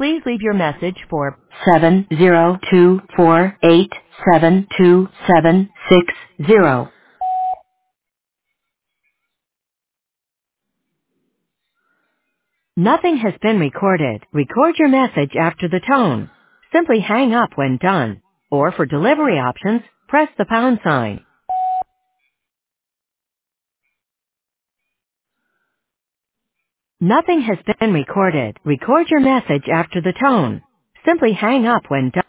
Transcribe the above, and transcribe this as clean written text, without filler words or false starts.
Please leave your message for 70248727760. Nothing has been recorded. Record your message after the tone. Simply hang up when done. Or for delivery options, press the pound sign. Nothing has been recorded. Record your message after the tone. Simply hang up when done.